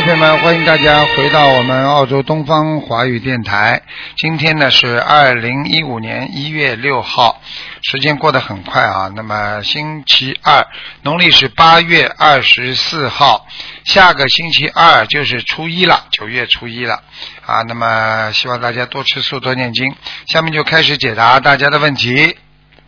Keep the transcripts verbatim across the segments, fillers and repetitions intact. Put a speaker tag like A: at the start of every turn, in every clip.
A: 朋友们，欢迎大家回到我们澳洲东方华语电台。今天呢是二零一五年一月六号，时间过得很快啊。那么星期二，农历是八月二十四号，下个星期二就是初一了，九月初一了啊。那么希望大家多吃素，多念经。下面就开始解答大家的问题。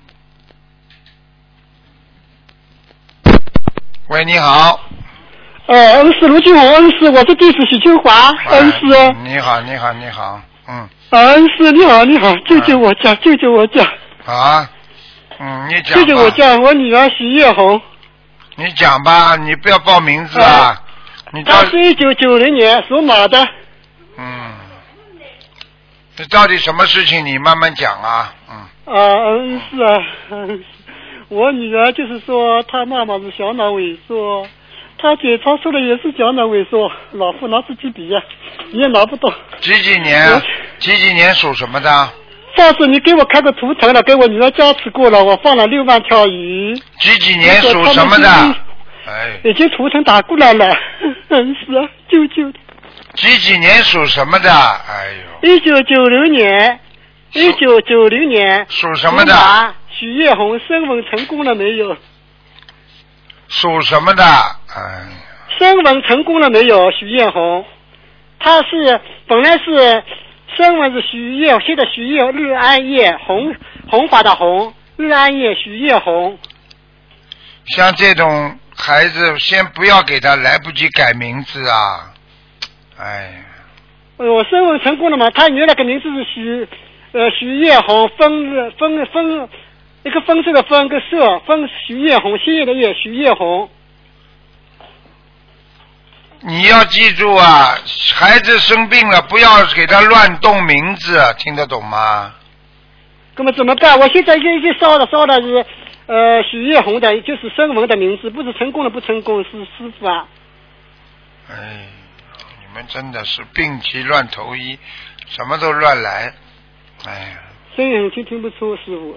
A: 喂，你好。
B: 呃，恩师卢俊宏，恩师，我是弟子许清华，恩师。
A: 你好，你好，你好，嗯。
B: 恩师，你好，你好，救救我家，救救我家。
A: 啊，嗯，你讲吧。
B: 救救我家，我女儿许叶红。
A: 你讲吧，你不要报名字啊。啊你
B: 她是一九九零年属马的。
A: 嗯。这到底什么事情？你慢慢讲啊，嗯。
B: 啊，恩师啊，恩师，我女儿就是说，她妈妈是小脑萎缩。他检查出来也是小脑萎缩，老夫拿自己比呀、啊，你也拿不到。
A: 几几年？几几年属什么的？
B: 上次你给我看个图腾了，给我女儿加持过了，我放了六万条鱼。
A: 几几年属什么的？哎，
B: 已经图腾打过来了，恩师啊，救救！
A: 几几年属什么的？哎
B: 呦！一九九零年，一九九零年
A: 属什么的？
B: 许叶红升文成功了没有？
A: 属什么的？哎，
B: 升文成功了没有？许叶红，他是本来是升文是许叶，现在许叶日安叶红红法的红，日安叶许叶红。
A: 像这种孩子，先不要给他来不及改名字啊！哎，
B: 我升文成功了嘛？他原来个名字是许呃许叶红，分分分。一个分这个分个色分徐叶红，鲜艳的叶徐叶红。
A: 你要记住啊，孩子生病了，不要给他乱动名字，听得懂吗？
B: 那么怎么办？我现在已经已经烧了烧了是呃徐叶红的，就是声纹的名字，不是成功了不成功，是师傅啊。
A: 哎，你们真的是病急乱投医，什么都乱来。哎呀，
B: 声音很轻，听不出师傅。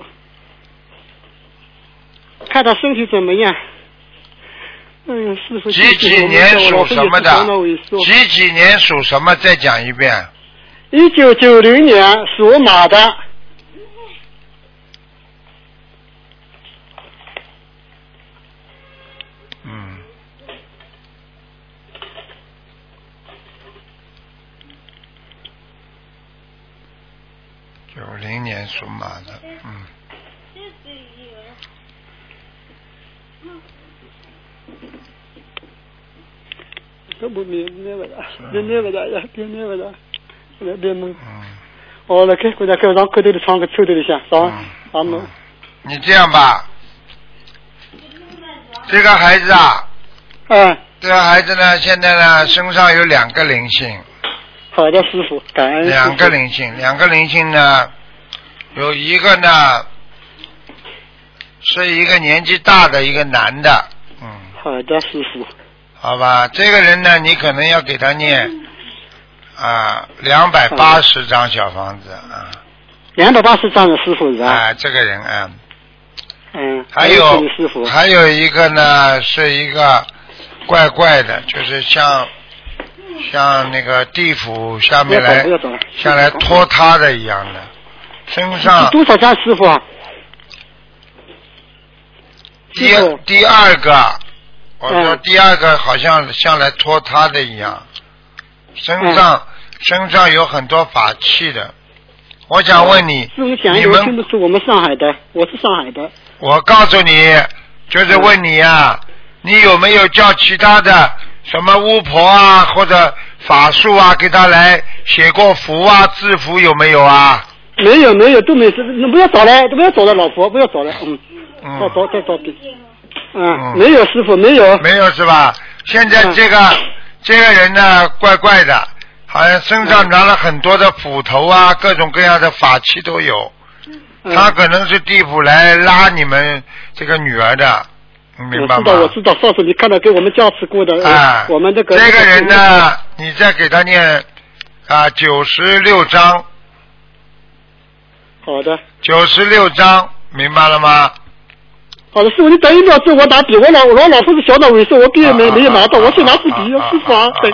B: 看他身体怎么样？嗯，师傅。
A: 几几年属什么的？几几年属什么？再讲一遍。
B: 一九九零年属马的。
A: 嗯。九零年属马的，嗯。
B: 都不明白了，别明白了，别明白了，别别蒙。哦，来看，国家看让口头的唱个抽头的下，上阿门。
A: 你这样吧，这个孩子啊，
B: 嗯，
A: 这个孩子呢，现在呢身上有两个灵性。
B: 好的，师傅，感恩。
A: 两个灵性，两个灵性呢，有一个呢是一个年纪大的一个男的，嗯。
B: 好的，师傅。
A: 好吧，这个人呢，你可能要给他念啊两百八十张小房子啊。
B: 两百八十张的师傅是吧？
A: 啊，这个人啊。
B: 嗯。
A: 还有
B: 师傅。
A: 还有一个呢，是一个怪怪的，就是像像那个地府下面来下来拖他的一样的，身上。
B: 多少张师傅啊？
A: 第第二个。我说第二个好像像来拖他的一样，身上、嗯、身上有很多法器的。我想问你，
B: 师傅讲一个听不出我们上海的，我是上海的。
A: 我告诉你，就是问你啊，嗯、你有没有叫其他的什么巫婆啊或者法术啊给他来写过符啊字符有没有啊？
B: 没有没有都没事，你不要找了，不要找了，老婆不要找了，嗯，嗯找找再找点。嗯，嗯没有师傅，没有，
A: 没有是吧？现在这个、嗯、这个人呢，怪怪的，好像身上拿了很多的斧头啊，各种各样的法器都有。嗯、他可能是地府来拉你们这个女儿的，明白吗？
B: 我知道，我知道，上次你看到给我们加持过的，
A: 啊，
B: 我们这个
A: 这个人呢，你再给他念啊九十六章。
B: 好的。
A: 九十六章，明白了吗？
B: 好的，师傅，你等一秒钟，我拿笔，我老我老婆是小脑萎缩，我笔也没没有拿到，我先拿支笔，师傅啊，等。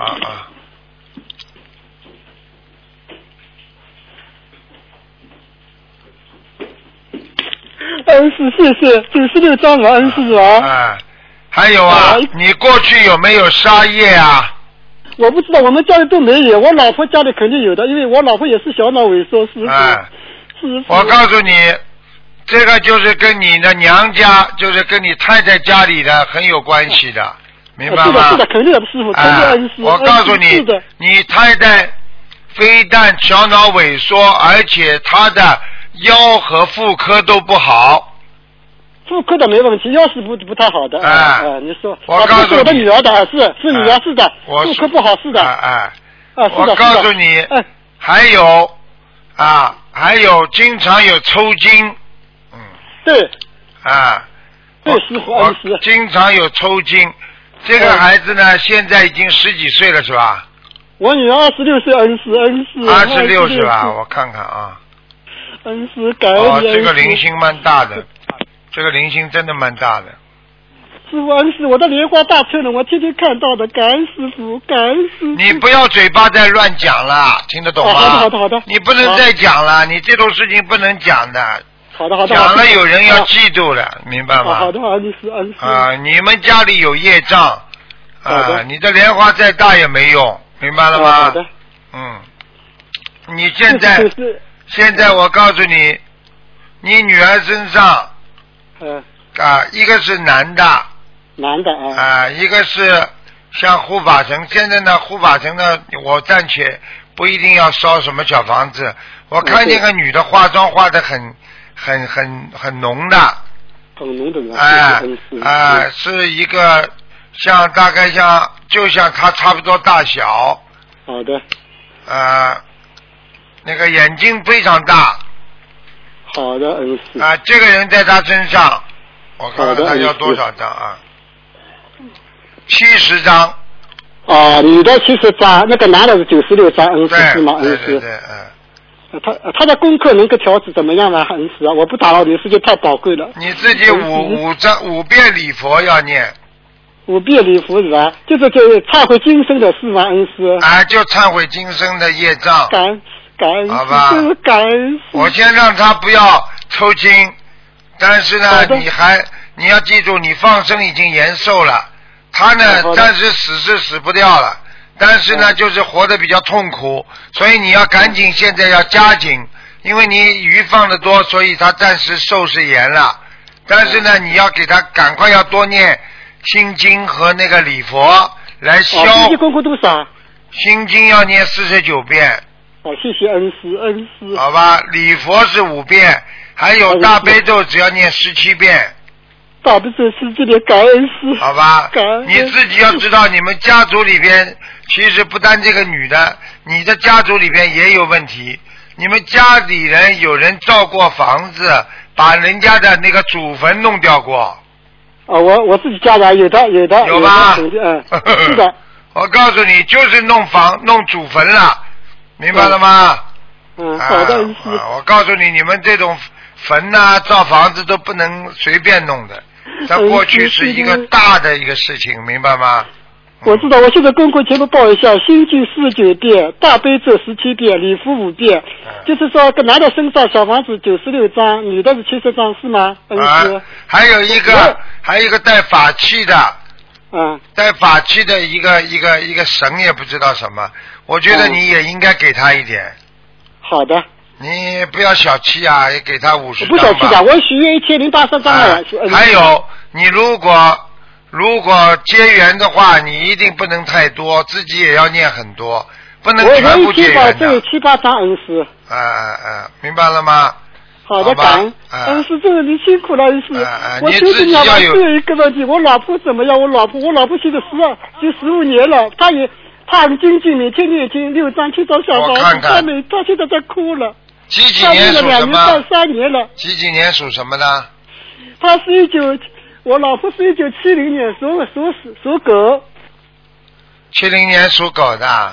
B: 恩师，谢谢，九十六张了，恩师啊。
A: 哎，还有啊，你过去有没有杀业啊？
B: 我不知道，我们家里都没有，我老婆家里肯定有的，因为我老婆也是小脑萎缩，师傅。
A: 哎，
B: 师傅。
A: 我告诉你，这个就是跟你的娘家，就是跟你太太家里的很有关系的，明白吗？
B: 是的，是的，肯定的，师傅，肯定恩师。
A: 我告诉你，你太太非但小脑萎缩，而且她的腰和妇科都不好。
B: 妇科的没问题，腰是不不太好的。
A: 哎、
B: 啊呃，你说，
A: 我告诉你，
B: 是我的女儿的，是是女儿是的，妇科不好是的。
A: 哎哎，
B: 啊，是的，
A: 我告诉你，
B: 哎，
A: 还有啊，还有经常有抽筋，嗯，
B: 对，
A: 啊，
B: 对，师傅，恩师，
A: 经常有抽筋。这个孩子呢，现在已经十几岁了，是吧？
B: 我女儿二十六岁，恩师，恩师。
A: 二十六是吧？我看看啊。
B: 恩师，感恩
A: 哦，这个灵性蛮大的，这个灵性真的蛮大的。
B: 师傅，恩师，我的莲花大车呢，我天天看到的，感恩师傅，感恩师傅。
A: 你不要嘴巴再乱讲了，听得懂吗？
B: 哦、好的，好的，好的。
A: 你不能再讲了，你这种事情不能讲的。
B: 好的，好的。
A: 讲了有人要记住的，啊、明白吗？
B: 好的，恩师，恩师。
A: 啊，你们家里有业障，啊，你的莲花再大也没用，明白了吗？
B: 好的。
A: 嗯，你现在。是是是现在我告诉你，你女儿身上，
B: 嗯，
A: 啊，一个是男的，
B: 男的啊，
A: 啊，一个是像护法神。现在呢，护法神呢，我暂且不一定要烧什么小房子。我看见个女的化妆化的很、很、很、很浓的，
B: 很浓的，
A: 哎哎，是一个像大概像就像她差不多大小，
B: 好的，
A: 啊。那个眼睛非常大，
B: 好的，恩师
A: 啊，这个人在他身上，我看看他要多少张啊？七十张。
B: 啊，女的七十张，那个男的是九十六张，恩师是吗？恩师。
A: 对对对，
B: 嗯。他他的功课能够调制怎么样呢？恩师啊，我不打扰你，时间太宝贵了。
A: 你自己五五张五遍礼佛要念。
B: 五遍礼佛是吧？就是就忏悔今生的事吗？恩师。
A: 啊，就忏悔今生的业障。
B: 感感恩，
A: 好吧，
B: 就是感恩。
A: 我先让他不要抽筋，但是呢，你还你要记住，你放生已经延寿了，他呢暂时死是死不掉了，但是呢就是活得比较痛苦，所以你要赶紧现在要加紧，因为你鱼放的多，所以他暂时寿是延了，但是呢你要给他赶快要多念心经和那个礼佛来消。
B: 心经功课多少？
A: 心经要念四十九遍。
B: 好，谢谢恩师，恩师。
A: 好吧，礼佛是五遍，还有大悲咒只要念十七遍。
B: 大悲咒十七遍，感恩师。
A: 好吧，
B: 感恩。
A: 你自己要知道，你们家族里边其实不单这个女的，你的家族里边也有问题。你们家里人有人造过房子，把人家的那个祖坟弄掉过。
B: 啊，我我自己家的有的有的。
A: 有吧？
B: 嗯，是的。
A: 我告诉你，就是弄房弄祖坟了。明白了吗？
B: 嗯，好的，恩师。
A: 我告诉你，你们这种坟呐、啊、造房子都不能随便弄的，在过去是一个大的一个事情，明白吗？
B: 我知道，我现在功课全部报一下：心经四十九遍，大悲咒十七遍，礼佛五遍。嗯、就是说，个男的身上小房子九十六张，女的是七十张，是吗？恩师、
A: 啊。还有一个，还有一个带法器的。
B: 嗯。
A: 带法器的一个一个一个神也不知道什么。我觉得你也应该给他一点。嗯、
B: 好的。
A: 你不要小气啊，也给他五十张吧。
B: 不小气的，我许愿一千零八十张了。
A: 啊、还有，你如果如果结缘的话，你一定不能太多，自己也要念很多，不能全部结缘的。
B: 我一天保证七八张恩师。
A: 啊啊啊！明白了吗？
B: 好的，感恩。恩师，这个你辛苦了，恩师。
A: 啊啊、
B: 我就是想问最后一个问题，我老婆怎么样？我老婆，我老婆现在十二就十五年了，她也。他很精进，每天念经六张七张小房子，他每他现在在哭了。
A: 几几年属什么？
B: 到三年了。
A: 几几年属什么的？
B: 他是一九，我老婆是一九七零年属属属狗。
A: 七零年属狗的。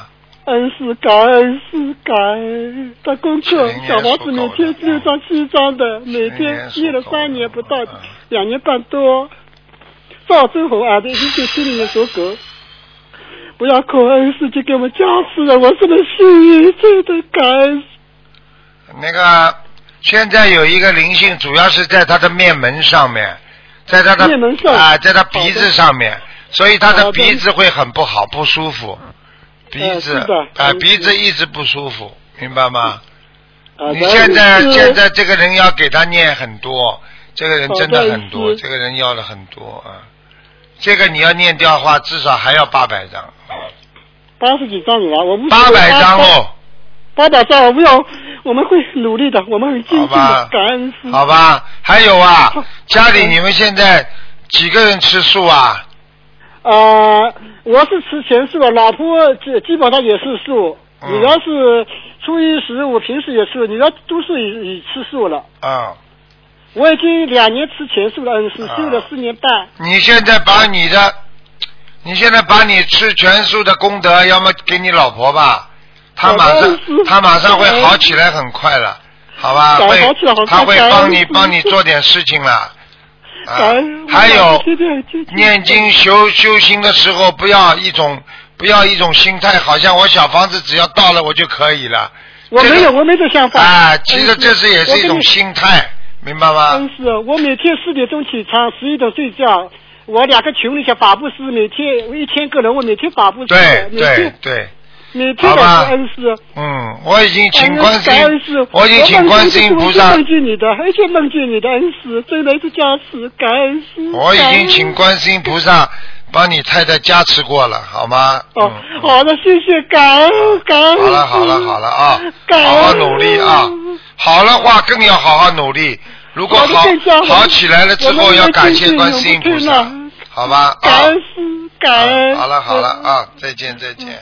B: 恩师感恩师感恩。他功课小房子每天六张七张的，每天念了三年不到，两年半多。赵真红啊，这一九七零年属狗。不要靠恩师就给我们加持了，我是个幸运，真的感恩。
A: 那个现在有一个灵性，主要是在他的面门上面，在他的啊、呃，在他鼻子上面，所以他的鼻子会很不好，不舒服。鼻子啊、呃呃，鼻子一直不舒服，明白吗？啊、你现在现在这个人要给他念很多，这个人真的很多，这个人要了很多啊。这个你要念掉的话，至少还要八百张。
B: 八十几张了，我们
A: 八百张哦。
B: 八百张，我们要，我们会努力的，我们很精进的，感恩师。
A: 好吧，还有啊，家里你们现在几个人吃素啊？
B: 呃，我是吃全素的，老婆基基本上也是素。嗯、你要是初一十五平时也吃，你要都是也吃素了。
A: 嗯。
B: 我已经两年吃全素了，恩师修了四年半。
A: 你现在把你的，你现在把你吃全素的功德，要么给你老婆吧，她马上她马上会好起来很快了，好吧？会，她会帮你帮你做点事情了。啊，还有念经修修心的时候，不要一种不要一种心态，好像我小房子只要到了我就可以了。
B: 我没有，我没这想法。
A: 啊，其实这是也是一种心态。明白吗？
B: 真是，我每天四点钟起床，十一点睡觉。我两个群里些法布施，每天一千个人，我每天法布施。
A: 对对对。
B: 每天的恩师。
A: 嗯，我已经请观世音，我已经请观世音菩萨。
B: 梦见你的，而且梦见你的恩师，真的是加持，感恩师。
A: 我已经请观世音菩萨帮你太太加持过了，好吗？
B: 哦，嗯、好的，谢谢，感恩感恩。
A: 好了好了好了啊，好好努力啊！好了话更要好好努力。如果好好起来了之后，要感谢观世音菩萨，好吧？
B: 感恩师，感恩。
A: 好了好了啊，再见再见。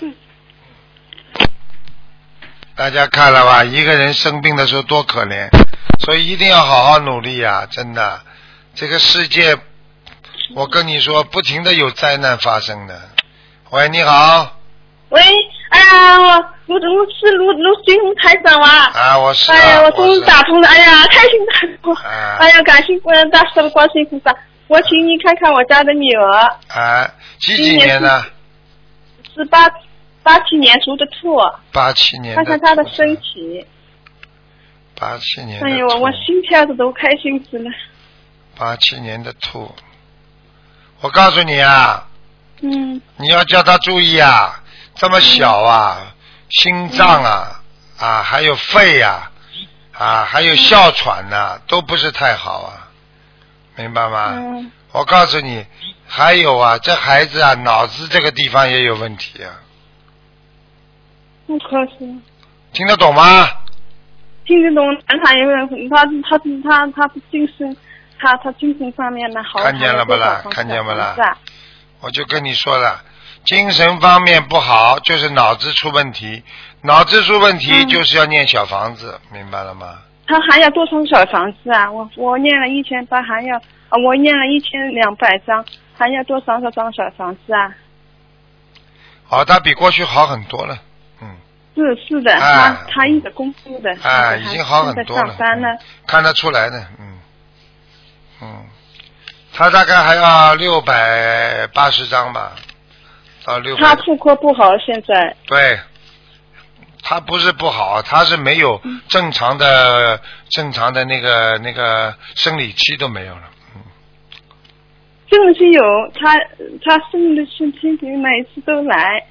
A: 大家看了吧？一个人生病的时候多可怜，所以一定要好好努力呀！真的，这个世界，我跟你说，不停的有灾难发生的。喂，你好。
C: 喂，哎呀，我卢卢是卢卢新红台长吗？
A: 啊，我是、啊。
C: 哎呀，我终于打通了，哎呀，开心的我。
A: 啊、
C: 哎呀，感谢观大慈的观世音菩萨，我请你看看我家的女儿。
A: 啊，几几年的？
C: 是八八七年属的兔。
A: 八七年的。
C: 看看她的身体。
A: 八七年的兔。
C: 哎呦，我我心跳的都开心死了。
A: 八七年的兔，我告诉你啊。
C: 嗯。
A: 你要叫她注意啊。这么小啊，嗯、心脏啊、嗯、啊，还有肺呀 啊, 啊，还有哮喘呐、啊，都不是太好啊，明白吗？
C: 嗯。
A: 我告诉你，还有啊，这孩子啊，脑子这个地方也有问题啊。
C: 不可惜。
A: 听得懂吗？
C: 听得懂，他因为他他他他他精神，他他精神上面呢好。
A: 看见了不啦？看见不啦？我就跟你说了。精神方面不好，就是脑子出问题。脑子出问题就是要念小房子，嗯、明白了吗？
C: 他还要多少小房子啊？我我念了一千八，还要啊，我念了一千两百张，还要多少少张小房子啊？
A: 哦，他比过去好很多了，嗯。
C: 是是的，
A: 哎、
C: 他他一直工作的。
A: 哎，已经好很多了。
C: 上班了、
A: 嗯，看得出来的，嗯嗯，他大概还要六百八十张吧。啊，六百。
C: 他妇科不好，现在。
A: 对，他不是不好，他是没有正常的、嗯、正常的那个那个生理期都没有了。嗯。
C: 生理期有，他他生理期每次都来。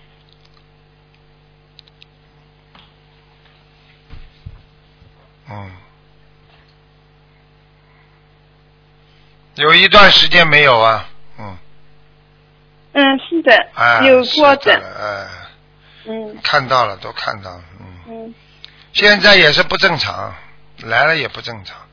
A: 嗯。有一段时间没有啊，嗯。
C: 嗯，是的，
A: 哎、
C: 有过的，
A: 哎，
C: 嗯，
A: 看到了，都看到了，嗯，
C: 嗯，
A: 现在也是不正常，来了也不正常，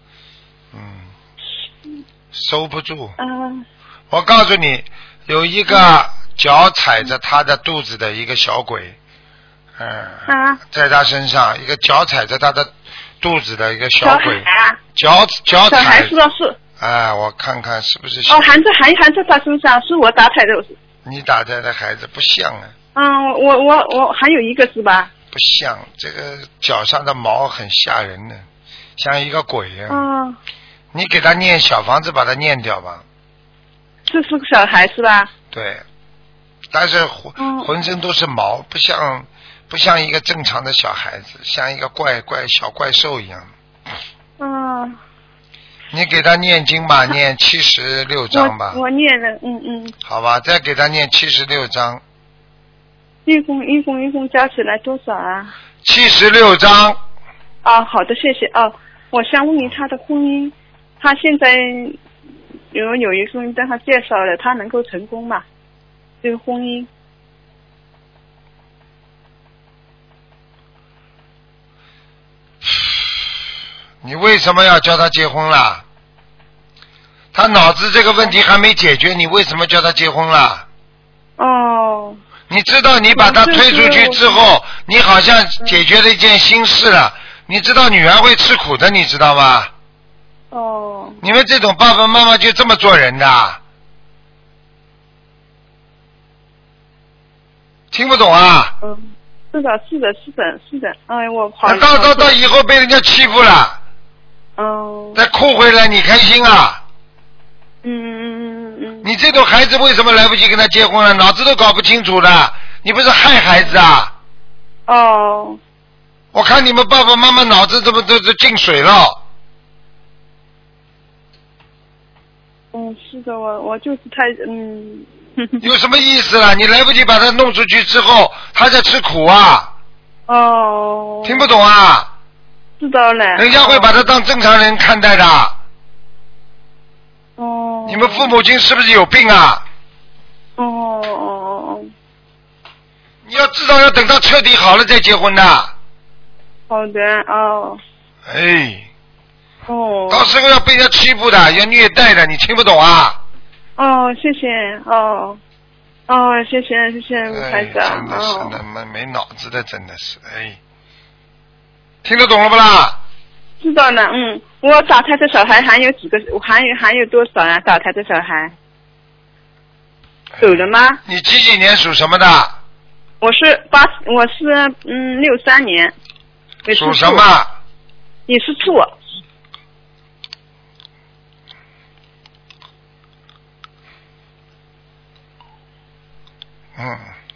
A: 嗯，收不住，
C: 啊，
A: 我告诉你，有一个脚踩着他的肚子的一个小鬼，嗯，
C: 啊，
A: 在他身上，一个脚踩着他的肚子的一个小鬼，
C: 啊、
A: 脚脚踩，
C: 小孩是不是？
A: 哎，我看看是不是？
C: 哦，含着还含在他身上，是我打胎的。
A: 你打胎的孩子不像啊。
C: 嗯，我我我还有一个是吧？
A: 不像，这个脚上的毛很吓人的，像一个鬼一样。
C: 嗯。
A: 你给他念小房子，把他念掉吧。
C: 这是个小孩是吧？
A: 对，但是浑、嗯、浑身都是毛，不像不像一个正常的小孩子，像一个怪怪小怪兽一样。
C: 嗯。
A: 你给他念经吧，念七十六章吧。
C: 我, 我念了，嗯嗯。
A: 好吧，再给他念七十六章。
C: 一共一共一共加起来多少啊？
A: 七十六章。
C: 啊，好的，谢谢啊。我想问你他的婚姻，他现在有有一个人跟他介绍了，他能够成功吗？这个婚姻。
A: 你为什么要叫他结婚啦？他脑子这个问题还没解决，你为什么叫他结婚啦？
C: 哦。
A: 你知道你把他推出去之后，你好像解决了一件心事了。你知道女儿会吃苦的，你知道吗？
C: 哦。
A: 你们这种爸爸妈妈就这么做人的？听不懂啊？
C: 嗯，是的，是的，是的，是的。哎，我好。
A: 到到到以后被人家欺负了。
C: 哦。
A: 再哭回来，你开心啊？
C: 嗯嗯嗯嗯。
A: 你这种孩子为什么来不及跟他结婚了？脑子都搞不清楚的，你不是害孩子啊？
C: 哦。
A: 我看你们爸爸妈妈脑子怎么都都进水了。
C: 嗯，是的，我我就是太嗯。
A: 有什么意思了？你来不及把他弄出去之后，他在吃苦啊。
C: 哦。
A: 听不懂啊？
C: 知道了。
A: 人家会把他当正常人看待的。
C: 哦。
A: 你们父母亲是不是有病啊？
C: 哦哦哦。
A: 你要知道，要等到彻底好了再结婚的。
C: 好的哦。
A: 哎。
C: 哦。
A: 到时候要被人家欺负的，要虐待的，你听不懂啊？
C: 哦，谢谢哦。哦，谢谢谢谢吴台长。
A: 哎、真的是的，没、哦、没脑子的，真的是哎。听得懂了不啦？
C: 知道了，嗯。我打胎的小孩还有几个？还有还有多少啊？打胎的小孩走了吗？
A: 你几几年属什么的？
C: 我是八，我是嗯六三年。
A: 属什么？
C: 你是兔。
A: 嗯。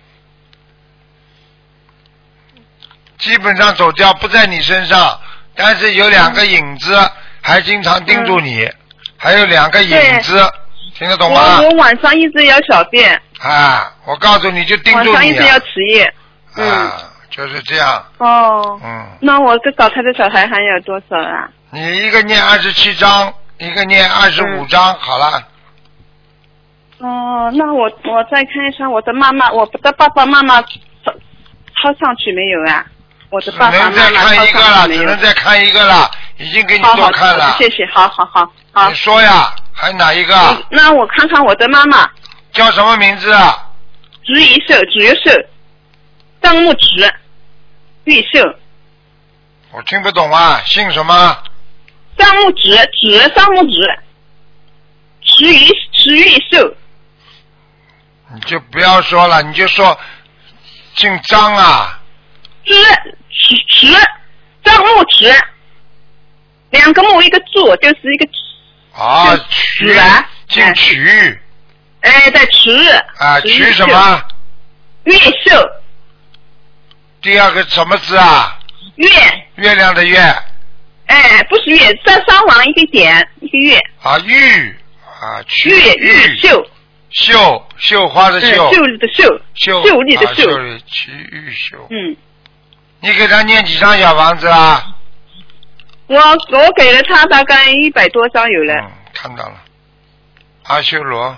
A: 基本上走掉不在你身上，但是有两个影子还经常盯住你，嗯、还有两个影子，听得懂吗？
C: 我我晚上一直要小便。
A: 啊，我告诉你就盯住你、啊。
C: 晚上一直要吃液。嗯。
A: 啊，就是这样。
C: 哦。
A: 嗯。
C: 那我这打胎的小孩还有多少啊？
A: 你一个念二十七章，一个念二十五章，好了。
C: 哦，那我我再看一下我的妈妈，我的爸爸妈妈抄上去没有啊？我的爸爸妈妈抄上去没有？
A: 只能再看一个了，只能再看一个了，已经给你多看了。
C: 好好谢谢，好好好好。
A: 你说呀，还哪一个？
C: 那我看看我的妈妈。
A: 叫什么名字啊？
C: 植一寿，植一寿，张木植，玉寿。
A: 我听不懂啊，姓什么？
C: 张木植，植张木植，植玉植玉寿。
A: 你就不要说了，你就说姓张啊。
C: 植植植张木植，两个木一个柱，就是一个
A: 啊曲姓曲。
C: 哎，在池
A: 啊，曲什么？
C: 月寿。
A: 第二个什么字啊？
C: 月。
A: 月亮的月。
C: 哎，不是月，三三往一个点，一个月。
A: 啊，玉啊，曲
C: 月玉秀。
A: 秀绣花的绣。
C: 秀丽的秀。
A: 秀
C: 秀丽的秀。
A: 秀丽曲玉秀。
C: 嗯。
A: 你给他念几张小房子啊？
C: 我我给了他大概一百多张有了。
A: 嗯，看到了。阿修罗。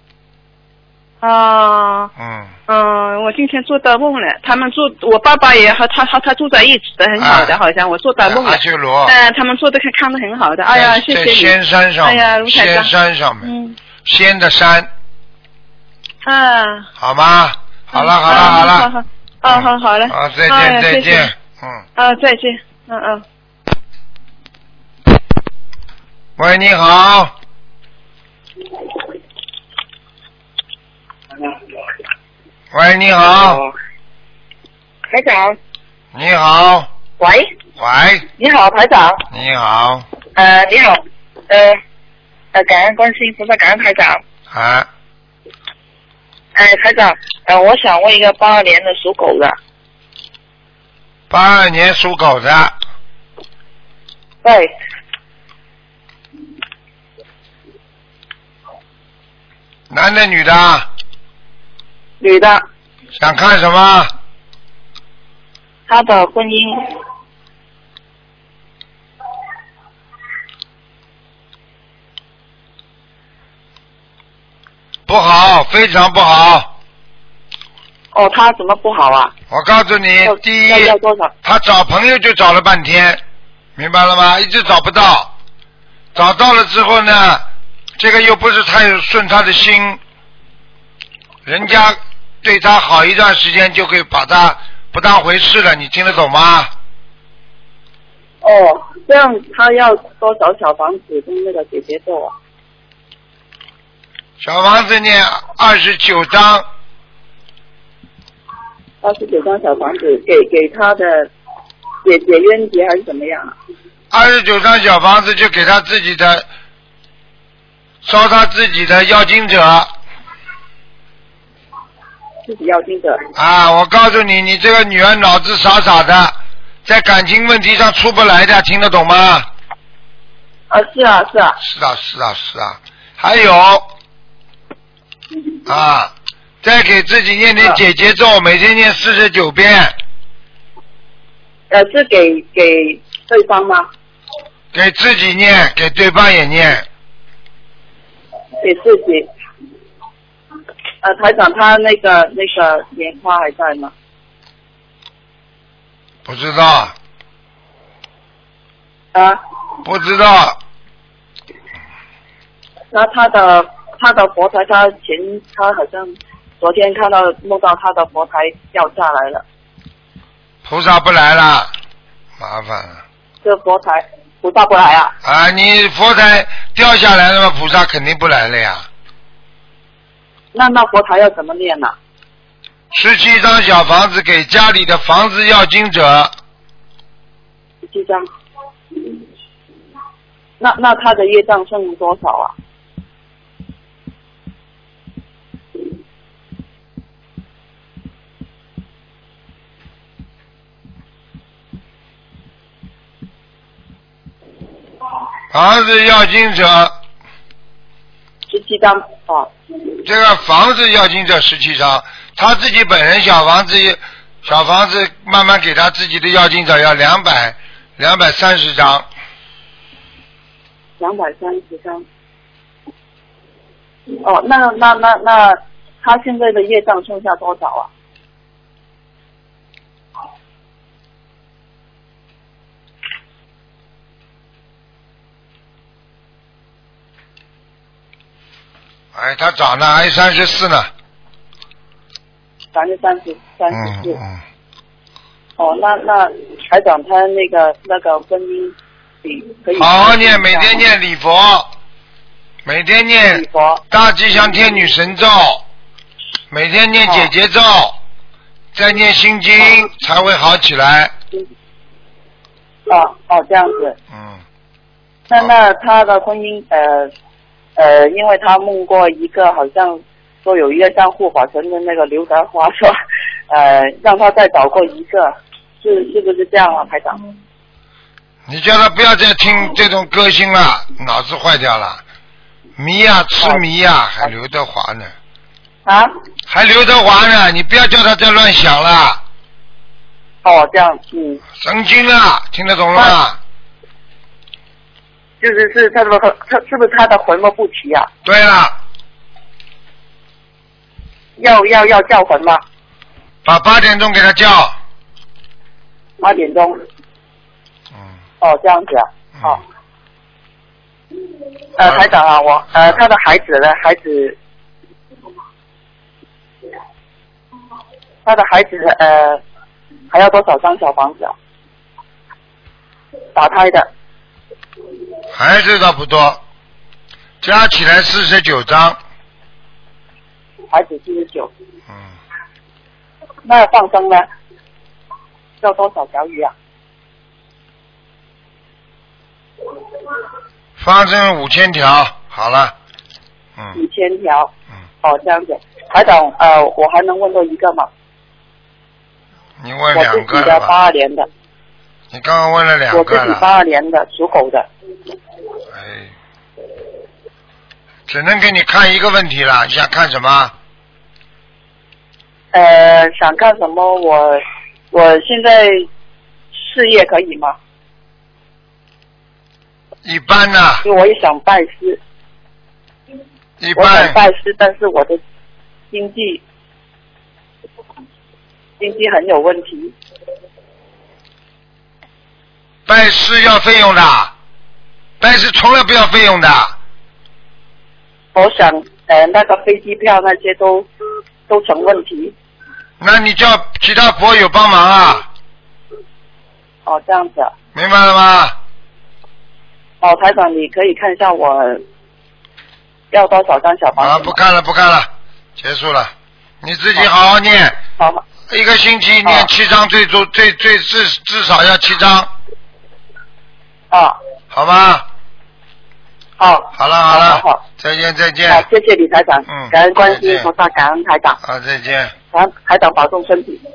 C: 啊，
A: 嗯，
C: 嗯，我今天做到梦了，他们做，我爸爸也和他和他住在一起的，很好的，啊、好像我做到梦了。阿
A: 修罗，
C: 呃，他们做的看看的很好的，哎呀，谢谢你。
A: 仙山上，
C: 哎呀，卢台长。
A: 仙山上面，
C: 嗯，
A: 仙的山。
C: 啊。
A: 好吗？好了，好了，
C: 好
A: 了。
C: 好好，好好好了。
A: 好，再见，再见，嗯。
C: 啊，再见，嗯嗯。
A: 喂，你好。 喂，你好。
D: 哦台长。
A: 你好。
D: 喂。
A: 喂。
D: 你好，台长。
A: 你好。
D: 呃，你好，呃，呃，感恩观世音菩萨，感恩台长。
A: 啊。
D: 哎，台长，呃，我想问一个八二年的属狗的。
A: 八二年属狗的。
D: 对。
A: 男的女的？
D: 女的。
A: 想看什么？
D: 她的婚姻。
A: 不好，非常不好。
D: 哦，她怎么不好啊？
A: 我告诉你，第一，
D: 要要多少？
A: 他找朋友就找了半天，明白了吗？一直找不到，找到了之后呢，这个又不是太顺他的心，人家对他好一段时间就会把他不当回事了，你听得懂吗？
D: 哦，这样她要多少小房子跟那个姐姐做啊？
A: 小房子念二十九章。
D: 二十九张小房子给给他的解解冤结还是怎么样啊？
A: 二十九张小房子就给他自己的烧他自己的要经者。
D: 自己要经者。
A: 啊，我告诉你，你这个女儿脑子傻傻的，在感情问题上出不来的，听得懂吗？
D: 啊，是啊，是啊。
A: 是啊，是啊，是啊。还有啊，再给自己念点解结咒，每天念四十九遍。
D: 呃，是给给对方吗？
A: 给自己念，给对方也念。
D: 给自己。呃，台长，他那个那个莲花还在吗？
A: 不知道。
D: 啊？
A: 不知道。
D: 那他的他的佛台，他前他好像昨天看到梦到他的佛台掉下来了。
A: 菩萨不来了，麻烦了。
D: 这佛台菩萨不来啊？
A: 啊，你佛台掉下来了嘛，菩萨肯定不来了呀。
D: 那那佛台要怎么念呢？
A: 十七张小房子给家里的房子要经者。
D: 十七张。那那他的业障剩多少啊？
A: 房子要经者。
D: 十七张哦。
A: 这个房子要经者十七张，他自己本人小房子小房子慢慢给他自己的要经者要两百两百三十张。
D: 两百三十张。哦，那那那那他现在的业障剩下多少啊？
A: 哎，他长得还三十四呢。
D: 百分之三十三十四。
A: 嗯嗯。
D: 哦，那那台长他那个那个婚姻可以。
A: 好好念，每天念礼佛，每天念
D: 礼佛
A: 大吉祥天女神咒，每天念解结咒，哦、再念心经、哦、才会好起来。
D: 哦哦，这样子。
A: 嗯。
D: 那那他的婚姻呃。呃，因为他梦过一个，好像说有一个像护法神的那个刘德华说，呃，让他再找过一个，是是不是这样啊，台长？
A: 你叫他不要再听这种歌星了，脑子坏掉了，迷呀、啊，痴迷呀、啊，还刘德华呢？
D: 啊？还
A: 刘德华呢？你不要叫他再乱想了。
D: 哦，这样，嗯。
A: 神经啊，听得懂了吗？
D: 就是是他的他是不是他的魂魄不齐啊？
A: 对了，
D: 要要要叫魂吗？
A: 把八点钟给他叫。
D: 八点钟。
A: 嗯。
D: 哦，这样子啊。好、
A: 嗯。
D: 呃，台长啊，我呃他的孩子呢？孩子，他的孩子呃还要多少张小房子啊？打胎的。
A: 孩子倒不多，加起来四十九张。
D: 孩子四十九。
A: 嗯。
D: 那放生呢？要多少条鱼啊？
A: 放生五千条，好了。嗯。
D: 五千条。
A: 嗯。
D: 哦，这样子。台长，呃，我还能问多一个吗？
A: 你问两个了吧？
D: 我自己的八二年的。
A: 你刚刚问了两个了。
D: 我自己八二年的，属狗的。
A: 哎，只能给你看一个问题了，你想看什么？
D: 呃，想看什么？我我现在事业可以吗？
A: 一般呢。
D: 因为我也想拜师。
A: 一般。
D: 我想拜师，但是我的经济经济很有问题。
A: 拜师要费用的，拜师从来不要费用的。
D: 我想，呃，那个飞机票那些都都成问题。
A: 那你叫其他佛友帮忙啊。
D: 哦，这样子啊。
A: 明白了吗？
D: 哦，台长，你可以看一下我要多少张小房子？
A: 啊，不看了，不看了，结束了。你自己好好念。
D: 好。好
A: 一个星期念七张，最多最最至至少要七张。
D: 啊。
A: 好吧。
D: 好。
A: 好了好了。
D: 好好。
A: 再见再见。
D: 好，谢谢李台长。
A: 嗯。
D: 感恩观世音菩萨，感恩台长。
A: 好，再见。
D: 感恩台长保重身体。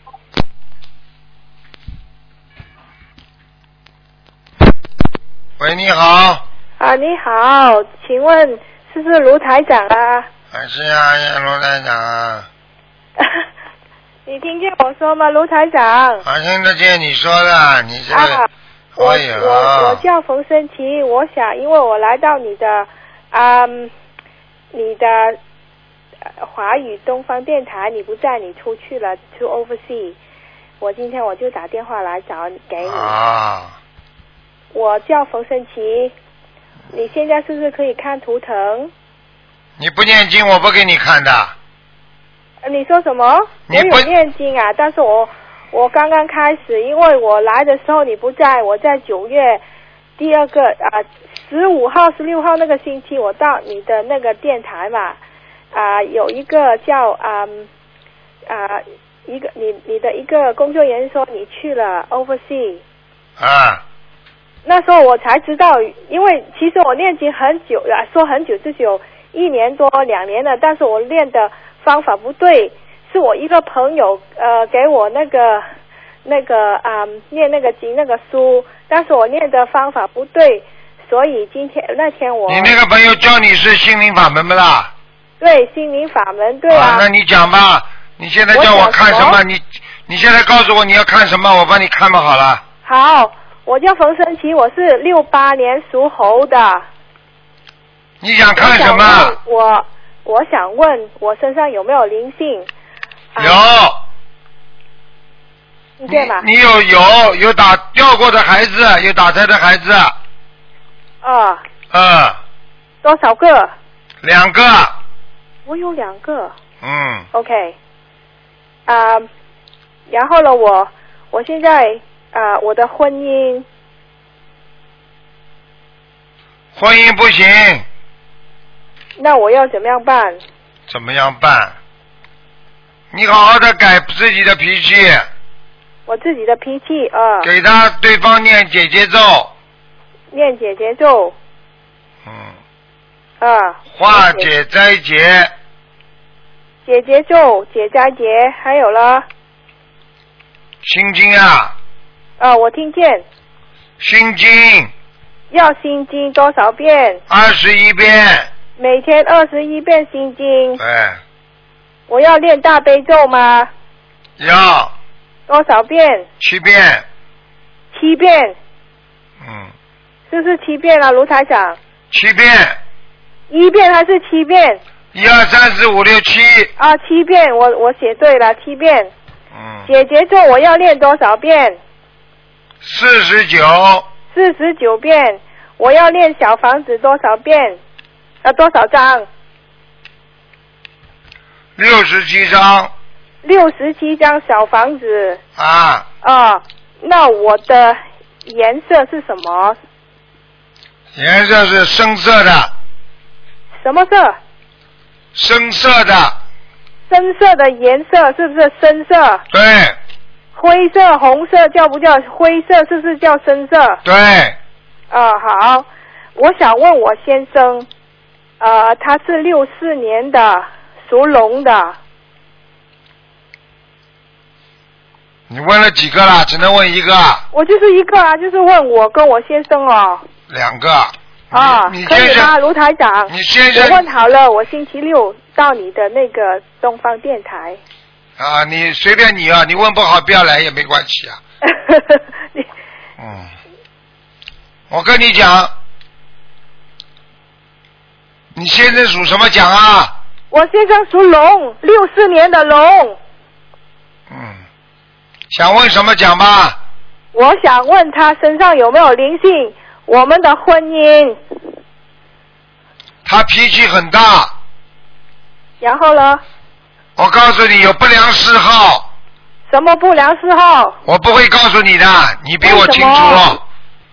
A: 喂，你好。
E: 啊，你好，请问是不是卢台长啊？
A: 还是呀，呀，卢台长啊。
E: 你听见我说吗，卢台长？
A: 我听得见你说的，你是。
E: 啊，我
A: 哎呀
E: 我我叫冯生琪，我想因为我来到你的啊、嗯，你的、呃、华语东方电台，你不在，你出去了 to oversea， 我今天我就打电话来找你给你。
A: 啊。
E: 我叫冯生琪，你现在是不是可以看图腾？
A: 你不念经，我不给你看的。
E: 你说什么？我有念经啊，但是我我刚刚开始，因为我来的时候你不在，我在九月第二个啊十五号、十六号那个星期，我到你的那个电台嘛，啊有一个叫啊啊一个你你的一个工作人员说你去了 oversea。
A: 啊。
E: 那时候我才知道，因为其实我念经很久了，说很久就是有一年多两年了，但是我练的方法不对，是我一个朋友呃给我那个那个啊、嗯、念那个经那个书，但是我念的方法不对，所以今天那天我
A: 你那个朋友教你是心灵法门不啦？
E: 对，心灵法门对啊。
A: 啊，那你讲吧，你现在叫我看什么？你你现在告诉我你要看什么，我帮你看吧好了。
E: 好，我叫冯生琪，我是六八年属猴的。
A: 你想看什么？
E: 我我想问我身上有没有灵性？
A: 有。
E: 听见吗？
A: 你有有有打掉过的孩子，有打胎的孩子。
E: 啊。
A: 嗯。
E: 多少个？
A: 两个。
E: 我有两个。
A: 嗯。
E: OK。啊、呃，然后呢，我我现在啊、呃，我的婚姻。
A: 婚姻不行。
E: 那我要怎么样办？
A: 怎么样办？你好好的改自己的脾气。
E: 我自己的脾气啊。
A: 给他对方念姐姐咒。
E: 念姐姐咒。
A: 嗯。
E: 啊。
A: 化解灾劫。
E: 姐姐咒、解灾劫，还有了。
A: 心经啊。
E: 啊，我听见。
A: 心经。
E: 要心经多少遍？
A: 二十一遍。
E: 每天二十一遍心经。
A: 对。
E: 我要练大悲咒吗？
A: 要。
E: 多少遍？
A: 七遍。
E: 七遍。
A: 嗯。
E: 是不是七遍啊，卢台长？
A: 七遍。
E: 一遍还是七遍？
A: 一二三四五六七。
E: 啊，七遍，我我写对了，七遍。
A: 嗯。
E: 姐姐咒我要练多少遍？
A: 四十九。
E: 四十九遍。我要练小房子多少遍？呃，多少张？
A: 六十七张。
E: 六十七张小房子。
A: 啊。
E: 啊，那我的颜色是什么？
A: 颜色是深色的。
E: 什么色？
A: 深色的。
E: 深色的颜色是不是深色？
A: 对。
E: 灰色、红色叫不叫灰色？是不是叫深色？
A: 对。
E: 啊，好，我想问我先生，呃，他是六四年的，属龙的。
A: 你问了几个了？只能问一个。
E: 我就是一个啊，就是问我跟我先生哦。
A: 两个。
E: 啊，
A: 你
E: 可以吗，卢台长？
A: 你先生。
E: 我问好了，我星期六到你的那个东方电台。
A: 啊，你随便你啊，你问不好不要来也没关系啊。嗯，我跟你讲，你先生属什么讲啊？
E: 我先生属龙，六四年的龙。
A: 嗯，想问什么讲吧？
E: 我想问他身上有没有灵性，我们的婚姻。
A: 他脾气很大。
E: 然后呢？
A: 我告诉你，有不良嗜好。
E: 什么不良嗜好？
A: 我不会告诉你的，你比我清楚。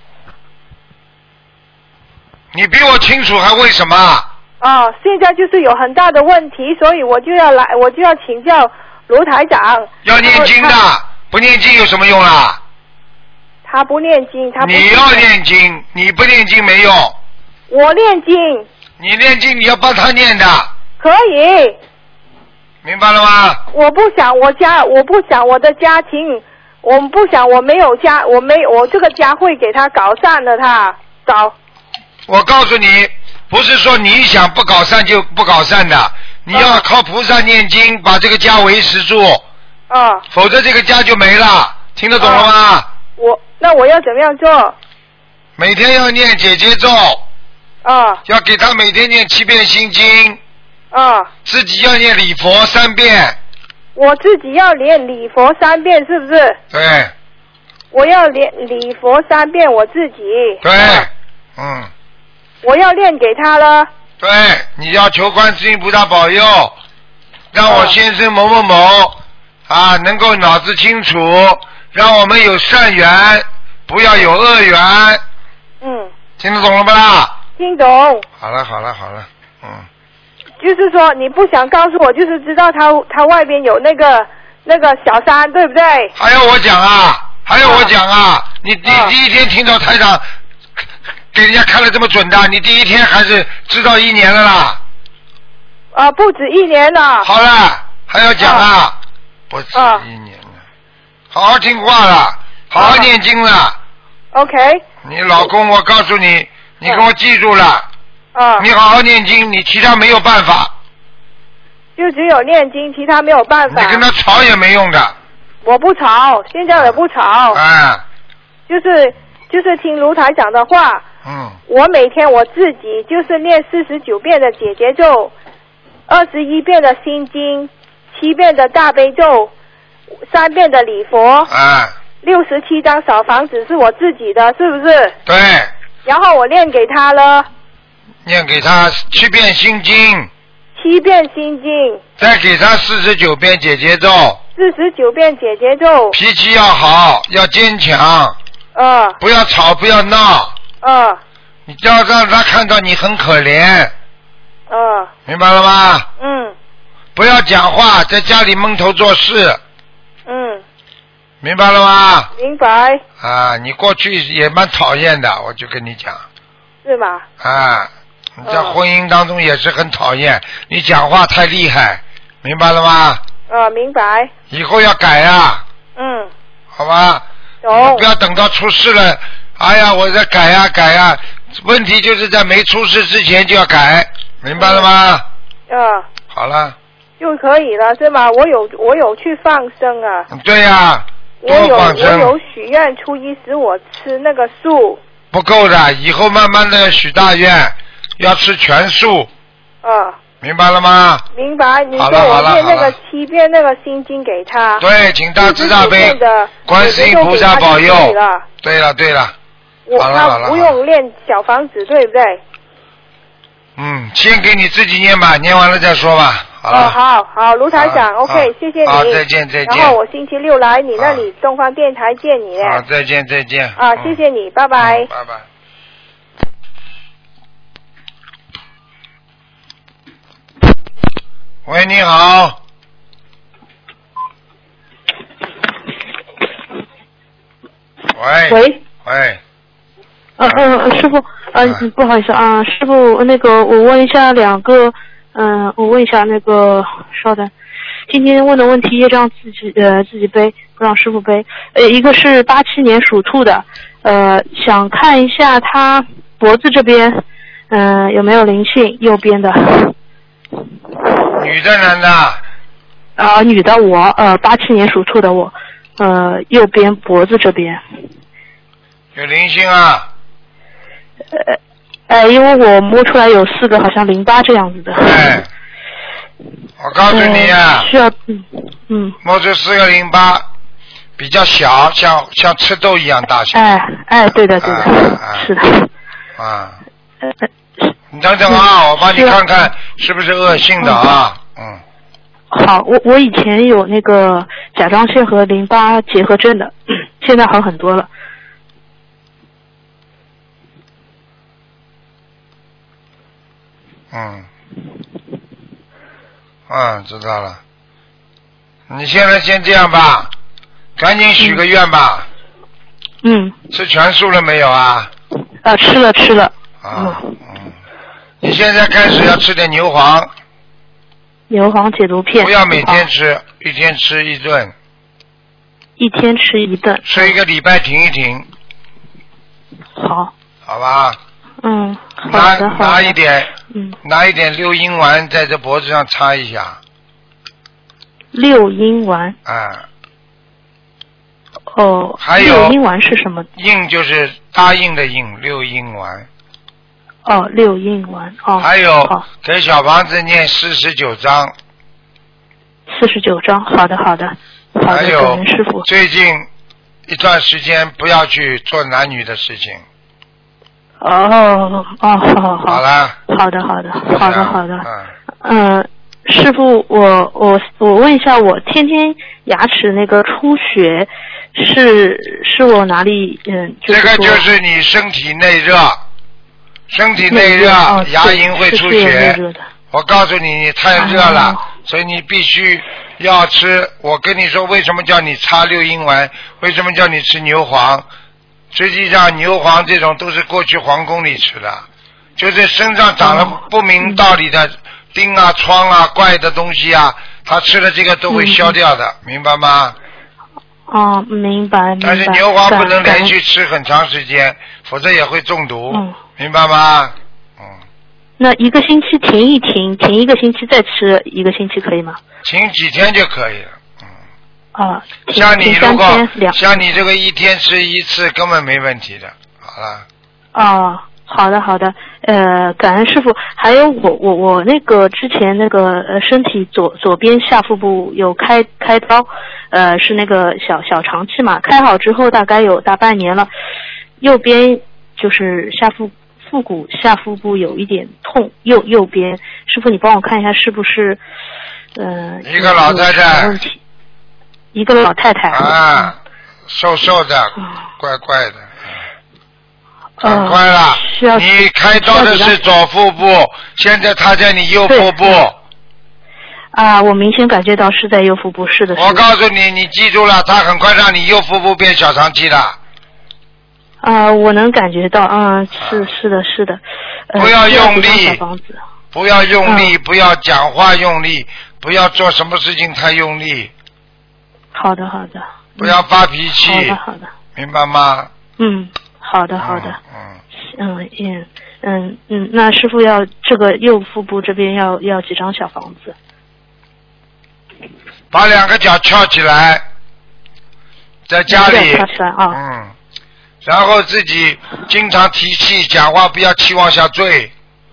A: 你比我清楚，还为什么？
E: 哦，现在就是有很大的问题，所以我就要来，我就要请教卢台长。
A: 要念经的，不念经有什么用啦？
E: 他不念经，他不
A: 你要念经，你不念经没用。
E: 我念经。
A: 你念经，你要帮他念的。
E: 可以。
A: 明白了吗？
E: 我不想我家，我不想我的家庭，我不想我没有家，我没我这个家会给他搞散了他，搞。
A: 我告诉你，不是说你想不搞散就不搞散的，你要靠菩萨念经把这个家维持住。
E: 啊。
A: 否则这个家就没了，听得懂了吗？
E: 啊、我那我要怎么样做？
A: 每天要念解结咒。
E: 啊。
A: 要给他每天念七遍心经。
E: 啊。
A: 自己要念礼佛三遍。
E: 我自己要念礼佛三遍，是不是？
A: 对。
E: 我要念礼佛三遍，我自己。
A: 对。
E: 啊、
A: 嗯。
E: 我要念给他了。
A: 对，你要求观世音菩萨保佑，让我先生某某某啊能够脑子清楚，让我们有善缘，不要有恶缘。
E: 嗯。
A: 听得懂了吗？
E: 听懂。
A: 好了好了好了，嗯。
E: 就是说你不想告诉我，就是知道他他外边有那个那个小三，对不对？
A: 还要我讲啊？还要我讲啊？啊你第、啊、第一天听到台长给人家看了这么准的，你第一天还是知道一年了啦？
E: 啊，不止一年了。
A: 好了，还要讲啊？啊不止一年了，好好听话了，好好念经了。啊、
E: OK。
A: 你老公，我告诉你，你给我记住了。
E: 啊。
A: 你好好念经，你其他没有办法。
E: 就只有念经，其他没有办法。
A: 你跟他吵也没用的。
E: 我不吵，现在也不吵。
A: 啊。
E: 就是就是听卢台长的话。
A: 嗯。
E: 我每天我自己就是念四十九遍的解结咒，二十一遍的心经，七遍的大悲咒，三遍的礼佛。
A: 啊。
E: 六十七张小房子是我自己的，是不是？
A: 对。
E: 然后我念给他了。
A: 念给他七遍心经。
E: 七遍心经。
A: 再给他四十九遍解结咒。
E: 四十九遍解结咒。
A: 脾气要好，要坚强。
E: 嗯。
A: 不要吵，不要闹。
E: 嗯。
A: 你要让他看到你很可怜。
E: 嗯。
A: 明白了吗？
E: 嗯。
A: 不要讲话，在家里闷头做事。
E: 嗯。
A: 明白了吗？
E: 明白。
A: 啊，你过去也蛮讨厌的，我就跟你讲。
E: 是吗？
A: 啊。你在婚姻当中也是很讨厌，嗯、你讲话太厉害，明白了吗？
E: 呃，明白。
A: 以后要改啊。
E: 嗯。
A: 好吧。
E: 懂。
A: 不要等到出事了，哎呀，我在改呀、啊、改呀、啊，问题就是在没出事之前就要改，明白了吗？
E: 嗯。呃、
A: 好了。
E: 就可以了是吗？我有我有去放生啊。
A: 对呀、啊。
E: 我有我有许愿初一十我吃那个素。
A: 不够的，以后慢慢的许大愿。要吃全素。
E: 啊。
A: 明白了吗？
E: 明白。你说我念那个七遍那个心经给他。
A: 对，请大慈大悲观世音菩萨保佑。对了对了。
E: 我他不用念小房子，对不对？
A: 嗯，先给你自己念吧，念完了再说吧。好
E: 哦，好好，卢台长 ，OK， 谢谢你。
A: 好，再见再见。
E: 然后我星期六来你那里东方电台见你。
A: 好，再见再见。
E: 啊，谢谢你，拜拜。
A: 拜拜。喂，你好。 喂
F: 喂
A: 喂，
F: 呃呃，师傅，呃，
A: 嗯
F: 不好意思啊，师傅，那个我问一下两个，嗯、呃，我问一下那个，稍等，今天问的问题业障自己呃自己背，不让师傅背。呃，一个是八七年属兔的，呃，想看一下他脖子这边，嗯、呃，有没有灵性，右边的。
A: 女的男的？
F: 啊、呃，女的我，呃，八七年属兔的我，呃，右边脖子这边。
A: 有灵性啊？
F: 呃，呃，因为我摸出来有四个，好像淋巴这样子的。
A: 哎，我告诉你啊，
F: 呃、需要嗯嗯。
A: 摸出四个淋巴，比较小，像像赤豆一样大小。
F: 哎哎，对的对的，
A: 啊啊、
F: 是的。
A: 啊。
F: 呃
A: 你等等啊，嗯、我帮你看看是不是恶性的啊？嗯。
F: 好，我我以前有那个甲状腺和淋巴结核症的，现在好很多了。
A: 嗯，嗯，知道了。你现在先这样吧，赶紧许个愿吧。
F: 嗯。
A: 吃全素了没有啊？
F: 啊，吃了吃了。
A: 啊，嗯。你现在开始要吃点牛黄。
F: 牛黄解毒片。
A: 不要每天吃，一天吃一顿。
F: 一天吃一顿。
A: 吃一个礼拜停一停。
F: 好。
A: 好吧。
F: 嗯，好的好的。
A: 拿一点，
F: 嗯，
A: 拿一点六阴丸在这脖子上擦一下。
F: 六阴丸。
A: 啊。
F: 哦。
A: 还有。
F: 六阴丸是什么？
A: 阴就是答应的应，六阴丸。
F: 哦，六阴丸哦。
A: 还有给小房子念四十九章。
F: 四十九章，好的好的，好的，
A: 还有
F: 感恩师傅。
A: 最近一段时间不要去做男女的事情。
F: 哦哦，好好好。
A: 好了。
F: 好的好的好的好的。
A: 嗯。
F: 呃，师傅，我我我问一下，我天天牙齿那个出血，是是我哪里嗯？就是、
A: 这个就是你身体内热。身体内热，
F: 哦、
A: 牙龈会出血。我告诉你，你太热了，哦、所以你必须要吃。我跟你说，为什么叫你擦六阴丸？为什么叫你吃牛黄？实际上，牛黄这种都是过去皇宫里吃的，就是身上长了不明道理的钉啊、疮啊、怪的东西啊，他吃了这个都会消掉的，嗯、明白吗？
F: 哦，明白明白。
A: 但是牛黄不能连续吃很长时间，否则也会中毒。嗯。明白吗？嗯。
F: 那一个星期停一停，停一个星期再吃一个星期可以吗？
A: 停几天就可以了。嗯。
F: 啊。
A: 像你如果像你这个一天吃一次根本没问题的。好了。
F: 哦，好的好的，呃，感恩师傅。还有我我我那个之前那个呃身体左左边下腹部有开开刀，呃是那个小小肠气嘛，开好之后大概有大半年了，右边就是下腹。腹股下腹部有一点痛，右右边，师傅你帮我看一下是不是，呃，
A: 一个老太太，
F: 问题，一个老太太
A: 啊，嗯、瘦瘦的，嗯、怪怪的，很快了。
F: 呃、
A: 你开刀的是左腹部，现在他在你右腹部。
F: 啊，我明显感觉到是在右腹部，是的。
A: 我告诉你，你记住了，他很快让你右腹部变小肠气的。
F: 啊、呃，我能感觉到，嗯，是是的，是的。呃、
A: 不要用力，不要用力、嗯，不要讲话用力，不要做什么事情太用力。
F: 好的，好的。
A: 不要发脾气。
F: 好的，好的。
A: 明白吗？
F: 嗯，好的，好的。
A: 嗯
F: 嗯嗯嗯嗯，那师傅要这个右腹部这边要要几张小房子？
A: 把两个脚翘起来，在家里。
F: 翘起来啊。
A: 嗯。然后自己经常提气，讲话不要气往下坠。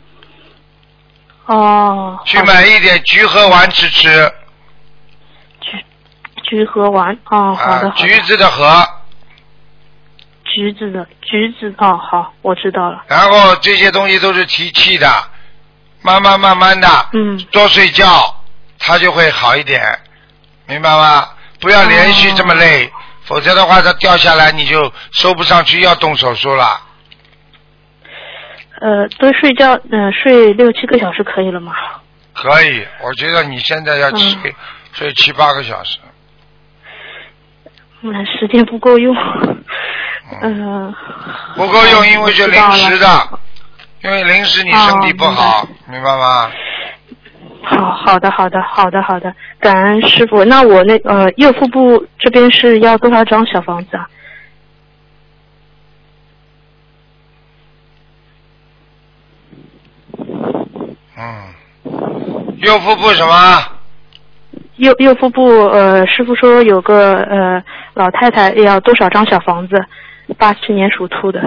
F: 哦。
A: 去买一点橘核丸吃吃。
F: 橘橘核丸哦，好的好的。
A: 橘子的核。
F: 橘子的橘子哦，好，我知道了。
A: 然后这些东西都是提气的，慢慢慢慢的，
F: 嗯，
A: 多睡觉，它就会好一点，明白吗？不要连续这么累。哦，否则的话，它掉下来你就收不上去，要动手术了。
F: 呃，多睡觉，嗯、呃，睡六七个小时可以了吗？
A: 可以，我觉得你现在要睡、嗯、睡七八个小时。
F: 嗯，时间不够用。 嗯、呃。
A: 不够用，因为是临时的，因为临时你身体不好，哦、明白吗？
F: 好好的好的好的好的，感恩师傅。那我那呃右腹部这边是要多少张小房子啊？
A: 嗯，右腹部什么？
F: 右右腹部呃，师傅说有个呃老太太要多少张小房子？八七年属兔的。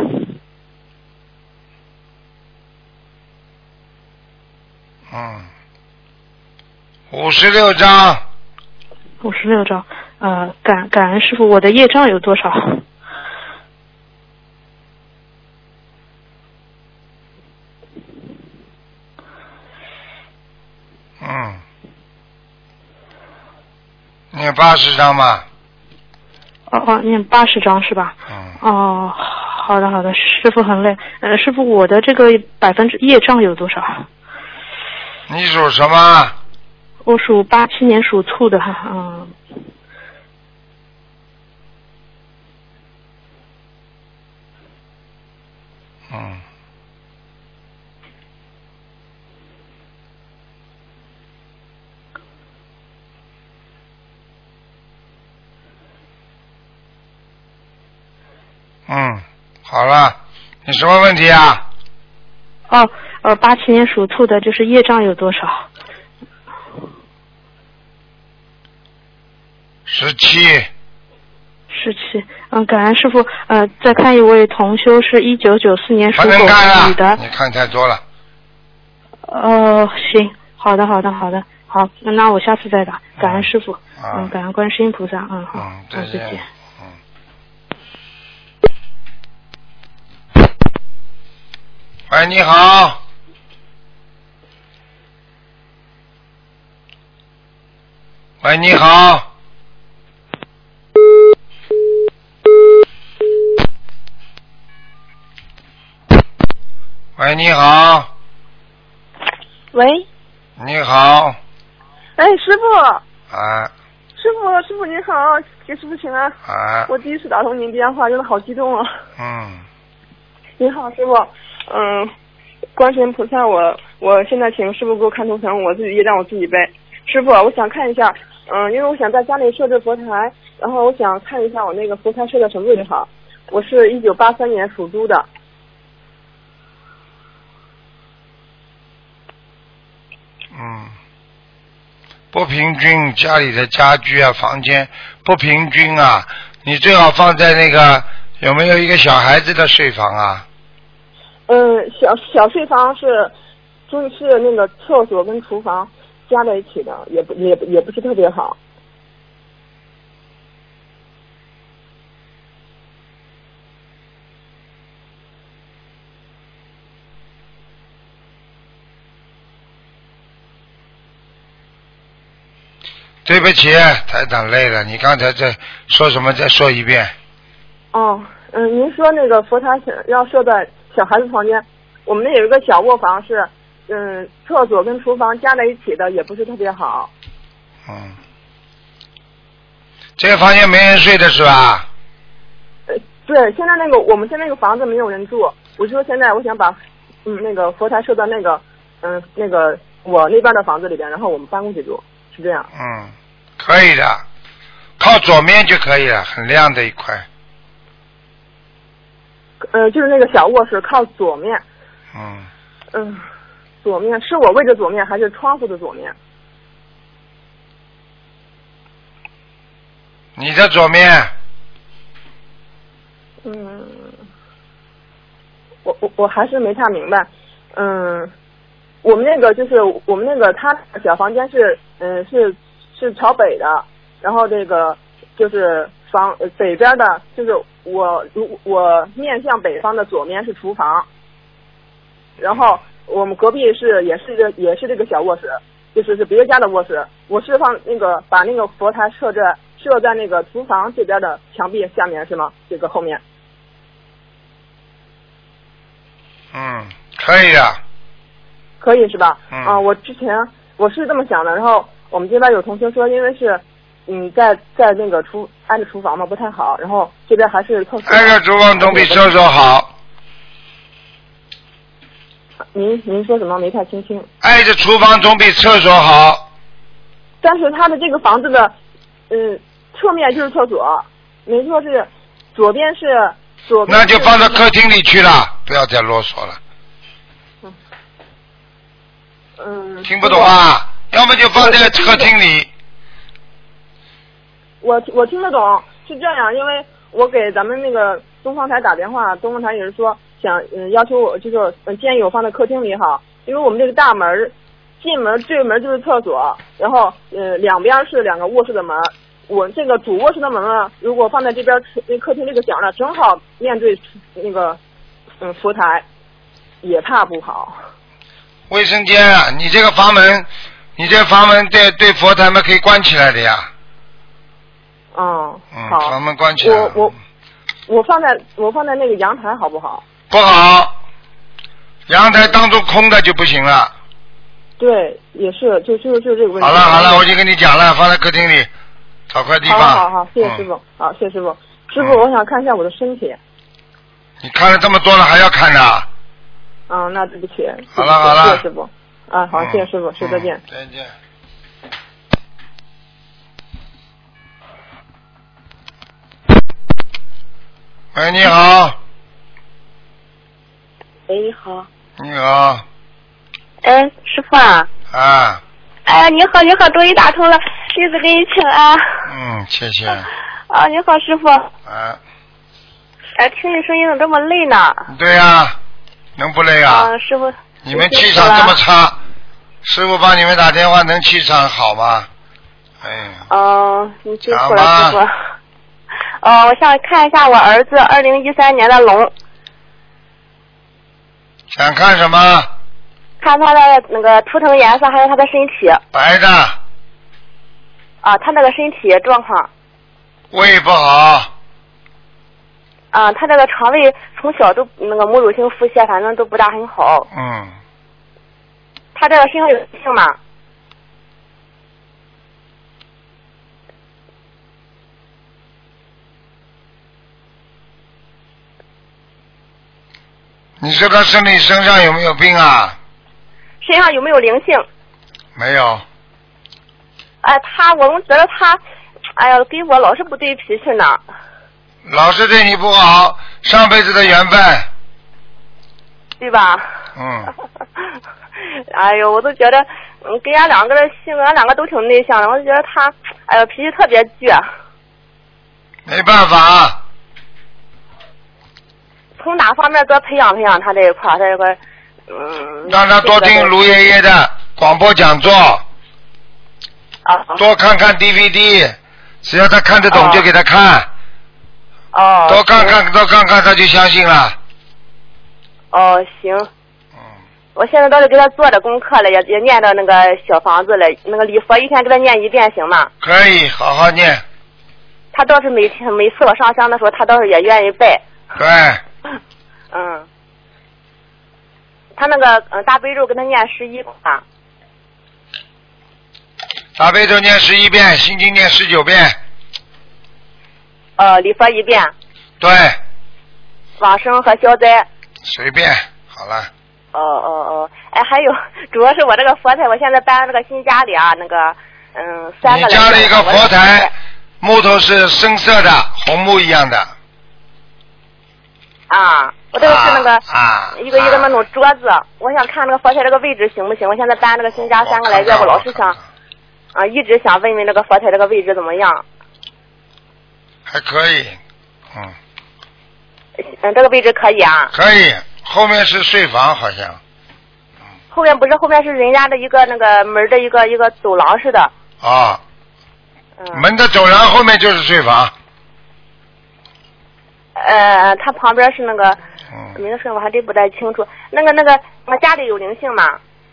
A: 嗯。五十六张，
F: 五十六张，呃，感感恩师傅，我的业障有多少？
A: 嗯，念八十张吧。
F: 哦哦，念八十张是吧？
A: 嗯。
F: 哦，好的好的，师傅很累，呃，师傅我的这个百分之业障有多少？
A: 你属什么？
F: 我属八七年属兔的，嗯。
A: 嗯。嗯，好了，你什么问题啊？
F: 哦，呃，八七年属兔的，就是业障有多少？
A: 十七，
F: 十七，嗯，感恩师傅。呃，再看一位同修，是一九九四年属狗女的。
A: 你看太多了。
F: 呃，行，好的，好的，好的，好，那我下次再打。感恩师傅，嗯，嗯感恩观世音菩萨，嗯，好，
A: 嗯，再见。
F: 嗯。
A: 喂，你好。喂，你好。喂，你好。
G: 喂。
A: 你好。
G: 哎，师傅。
A: 啊。
G: 师傅，师傅您好，给师傅请安。
A: 啊。
G: 我第一次打通您电话，真的好激动啊。
A: 嗯。
G: 您好，师傅。嗯，观世音菩萨，我我现在请师傅给我看图腾，我自己也让我自己背。师傅，我想看一下，嗯，因为我想在家里设置佛台，然后我想看一下我那个佛台设在什么位置好。我是一九八三年属猪的。
A: 嗯，不平均，家里的家具啊，房间不平均啊，你最好放在那个有没有一个小孩子的睡房啊？
G: 嗯，小小睡房是，就是那个厕所跟厨房加在一起的，也不也也不是特别好。
A: 对不起，台长累了，你刚才在说什么？再说一遍。
G: 哦，嗯，您说那个佛台要设在小孩子房间，我们那有一个小卧房是，嗯，厕所跟厨房加在一起的，也不是特别好。
A: 嗯，这个房间没人睡的是吧？
G: 呃，对，现在那个我们现在那个房子没有人住，我说现在我想把，嗯，那个佛台设到那个，嗯，那个我那边的房子里边，然后我们搬过去住，是这样。
A: 嗯，可以的，靠左面就可以了，很亮的一块。
G: 呃，就是那个小卧室靠左面。
A: 嗯。
G: 嗯，左面是我位置左面还是窗户的左面？
A: 你的左面。
G: 嗯，我我我还是没太明白。嗯，我们那个就是我们那个他小房间是嗯是是朝北的，然后这个就是房北边的，就是我如我面向北方的左面是厨房，然后我们隔壁是也是这也是这个小卧室，就是是别人家的卧室，我是放那个把那个佛台设在设在那个厨房这边的墙壁下面是吗？这个后面。
A: 嗯，可以的。
G: 可以是吧？
A: 嗯。
G: 啊，我之前我是这么想的，然后我们这边有同学说，因为是嗯在在那个厨挨着厨房嘛，不太好。然后这边还是厕所。
A: 挨着厨房总比厕所好。
G: 您您说什么？没太听清。
A: 挨着厨房总比厕所好。
G: 但是他的这个房子的，嗯，侧面就是厕所，没错是左边是左边是。
A: 那就放到客厅里去了，不要再啰嗦了。
G: 嗯。嗯。
A: 听不懂啊？要么就放在客厅里。
G: 我我听得懂，是这样，因为我给咱们那个东方台打电话，东方台也是说想嗯要求我就是嗯建议我放在客厅里好，因为我们这个大门进门对门就是厕所，然后呃两边是两个卧室的门，我这个主卧室的门呢，如果放在这边那客厅这个角呢，正好面对那个嗯佛台，也怕不好。
A: 卫生间啊，你这个房门，你这房门对对佛台们可以关起来的呀。
G: 嗯，
A: 嗯，
G: 好，
A: 房门关起来。
G: 我我我放在我放在那个阳台好不好？
A: 不好，阳台当中空的就不行了。
G: 对，也是，就就就这个问题。
A: 好了好了，我已经跟你讲了，放在客厅里，找块地方。
G: 好好好，谢谢师傅，嗯、好，谢谢师傅。师傅，我想看一下我的身体。
A: 你看了这么多了，还要看呢？
G: 嗯，那对不起。
A: 好了好了，
G: 谢谢师傅。啊，好，谢谢师傅，师傅再见。
A: 嗯、再见。喂，你好。
H: 喂，你好。
A: 你好。
H: 哎，师傅啊。
A: 啊。
H: 哎呀，你好，你好，终于打通了，弟子给你请安。
A: 嗯，谢谢。
H: 啊，你好，师傅。
A: 啊。
H: 哎，听你声音怎么这么累呢？
A: 对呀、啊，能不累啊？
H: 啊，师傅。
A: 你们气场这么差，师傅帮你们打电话能气场好吗？哎呀。
H: 哦，你辛苦了，师傅。哦，我想看一下我儿子二零一三年的龙。
A: 想看什么？
H: 看他的那个图腾颜色，还有他的身体。
A: 白的。
H: 啊，他那个身体状况。
A: 胃不好。
H: 啊，他这个肠胃从小都那个母乳性腹泻，反正都不大很好。
A: 嗯。
H: 他这个身上有病吗？
A: 你说他身体身上有没有病啊？
H: 身上有没有灵性？
A: 没有。
H: 哎，他我们觉得他，哎呀，给我老是不对脾气呢。
A: 老是对你不好，上辈子的缘分。
H: 对吧？
A: 嗯。
H: 哎呦，我都觉得，嗯，跟俺两个人性格，俺两个都挺内向的，我就觉得他，哎呦，脾气特别倔。
A: 没办法。
H: 从哪方面多培养培养他这一块儿，他这块，嗯。
A: 让他多听卢爷爷的广播讲座。
H: 啊。
A: 多看看 D V D， 只要他看得懂就给他看。
H: 哦。
A: 多看看多看看他就相信了。
H: 哦，行。
A: 嗯。
H: 我现在倒是给他做着功课了，也也念到那个小房子了，那个礼佛一天给他念一遍行吗？
A: 可以，好好念。
H: 他倒是每天每次我上香的时候，他倒是也愿意拜。
A: 对。
H: 嗯，他那个嗯大悲咒跟他念十一啊。
A: 大悲咒念十一遍，心经念十九遍。
H: 呃，礼佛一遍。
A: 对。
H: 往生和消灾。
A: 随便，好了。
H: 哦哦哦，哎，还有，主要是我这个佛台，我现在搬那个新家里啊，那个嗯三个。
A: 你家里一个佛台，木头是深色的，红木一样的。
H: 啊，我这个是那个、
A: 啊、
H: 一个一个那种桌子、啊，我想看那个佛台这个位置行不行？我现在搬那个新家三个来月，我老是想啊，一直想问问这个佛台这个位置怎么样？
A: 还可以，嗯。
H: 嗯，这个位置可以啊。
A: 可以，后面是睡房好像。
H: 嗯。后面不是，后面是人家的一个那个门的一个一个走廊似的。
A: 啊。
H: 嗯。
A: 门的走廊后面就是睡房。
H: 呃，他旁边是那个，嗯，名字我还真不太清楚。那个那个，我家里有灵性吗？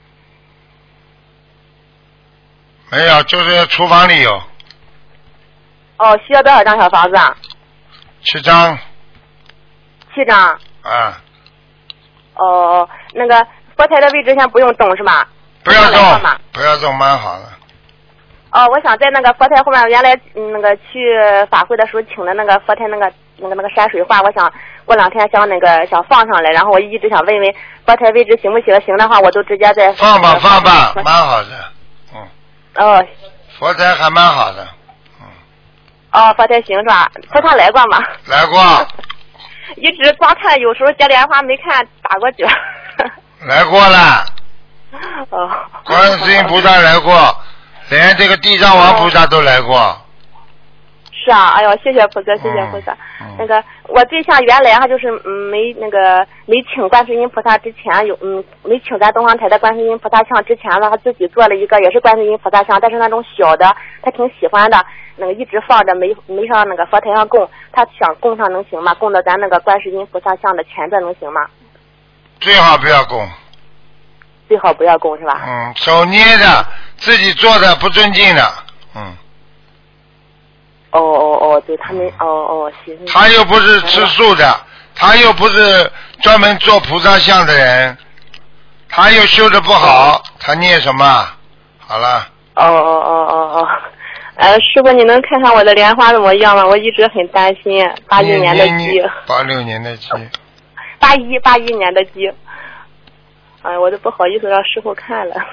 A: 没有，就是厨房里有。
H: 哦，需要多少张小房子啊？
A: 七张。
H: 七张。
A: 啊。
H: 哦，那个佛台的位置先不用动是吧？
A: 不要动，不要动，蛮好的。
H: 哦，我想在那个佛台后面，原来嗯那个去法会的时候请的那个佛台那个那个那个山水画，我想过两天想那个想放上来，然后我一直想问问佛台位置行不行？行的话，我都直接在
A: 放吧放吧，蛮好的，嗯。
H: 哦。
A: 佛台还蛮好的，嗯。
H: 哦，佛台行是吧？佛台来过吗？
A: 来过。
H: 一直光看，有时候接电话没看打过去。
A: 来过了。
H: 哦。
A: 观世音菩萨来过，连这个地藏王菩萨都来过。哦、
H: 是啊，哎呦，谢谢菩萨，谢谢菩萨。嗯嗯、那个我对象原来哈就是嗯没那个没请观世音菩萨之前有嗯没请咱东方台的观世音菩萨像之前呢，他自己做了一个也是观世音菩萨像，但是那种小的，他挺喜欢的。那个一直放着没没上那个佛台上供，他想供上能行吗？供到咱那个观世音菩萨像的前边能行吗？
A: 最好不要供。
H: 最好不要供是吧？
A: 嗯，手捏的，自己做的不尊敬的，嗯。
H: 哦哦哦，对他们，哦哦行。
A: 他又不是吃素的，他又不是专门做菩萨像的人，他又修的不好，他念什么？好了。
H: 哦哦哦哦哦。呃，师傅，你能看看我的莲花怎么样吗？我一直很担心。八一年的鸡。
A: 八六年的鸡。
H: 八一八一年的鸡。哎、呃，我都不好意思让师傅看了。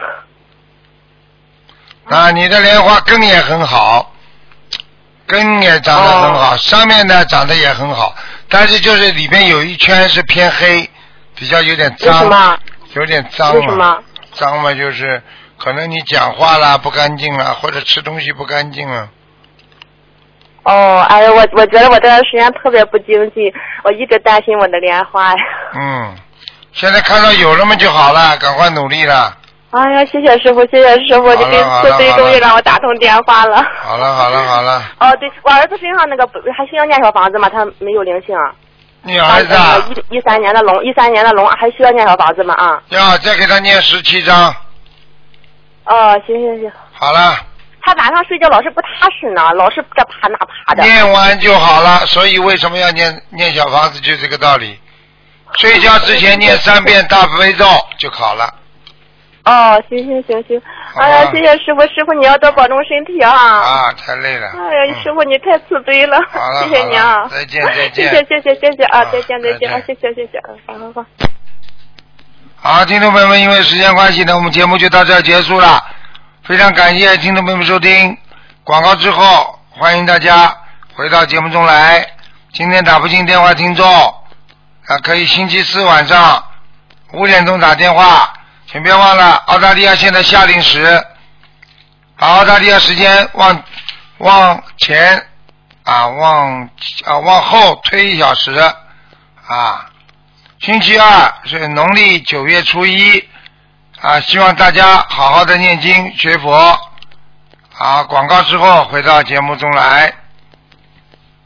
A: 啊，你的莲花根也很好，根也长得很好，哦、上面呢长得也很好，但是就是里面有一圈是偏黑，比较有点脏。
H: 为什么？
A: 有点脏。
H: 为什么？
A: 脏嘛，就是可能你讲话啦不干净啦，或者吃东西不干净了。
H: 哦，哎呀，我我觉得我这段时间特别不精进，我一直担心我的莲花呀。
A: 嗯，现在看到有了嘛就好了，赶快努力了。
H: 哎呀，谢谢师傅，谢谢师傅，你给慈悲终于让我打通电话了。
A: 好了好了好了。
H: 哦，对，我儿子身上那个还需要念小房子吗？他没有灵性。
A: 你儿子啊？
H: 一一三年的龙，一三年的龙还需要念小房子吗？啊。
A: 要再给他念十七章。
H: 哦，行行行。
A: 好了。
H: 他晚上睡觉老是不踏实呢，老是这爬那爬的。
A: 念完就好了，所以为什么要念念小房子就这个道理。睡觉之前念三遍大悲咒就好了。
H: 哦，行行行行，哎呀，谢谢师傅，师傅你要多保重身体啊！
A: 啊，太累了。
H: 哎呀，师傅你太慈悲了，谢谢你啊！
A: 再见再见。
H: 谢谢谢谢谢谢啊！再见再见啊！谢谢谢谢，好好好。
A: 好，听众朋友们，因为时间关系呢，我们节目就到这儿结束了。非常感谢听众朋友们收听。广告之后，欢迎大家回到节目中来。今天打不进电话听众啊，可以星期四晚上五点钟打电话。请别忘了，澳大利亚现在夏令时，把澳大利亚时间往往前啊往啊往后推一小时啊。星期二是农历九月初一啊，希望大家好好的念经学佛。好，广告之后回到节目中来。